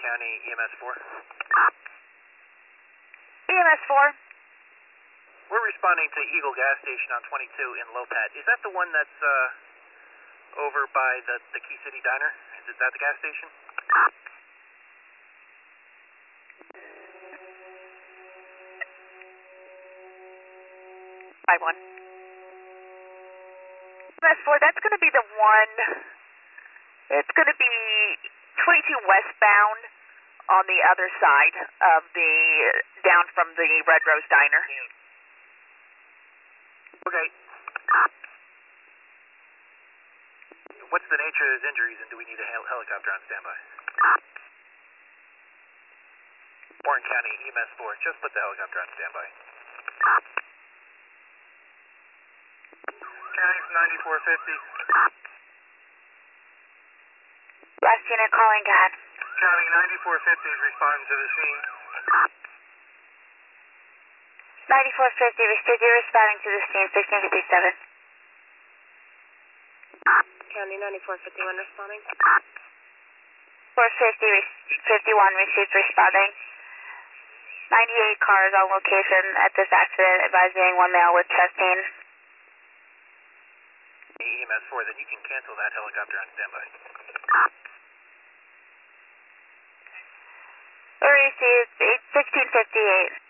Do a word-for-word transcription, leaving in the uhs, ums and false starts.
County, E M S four. E M S four. We're responding to Eagle Gas Station on twenty-two in Lopat. Is that the one that's uh, over by the, the Key City Diner? Is that the gas station? five one. E M S four, that's going to be the one, it's going to be twenty-two westbound on the other side of the, down from the Red Rose Diner. Okay. What's the nature of his injuries, and do we need a hel helicopter on standby? Warren County, E M S four, just put the helicopter on standby. County ninety-four fifty. Last unit calling, go ahead. County ninety-four fifty is responding to the scene. ninety-four fifty, restricted responding to the scene, sixteen fifty-seven. County ninety-four fifty-one responding. four fifty, fifty-one received responding. ninety-eight cars on location at this accident, advising one male with chest pain. E M S four, then you can cancel that helicopter on standby. Received sixteen fifty-eight.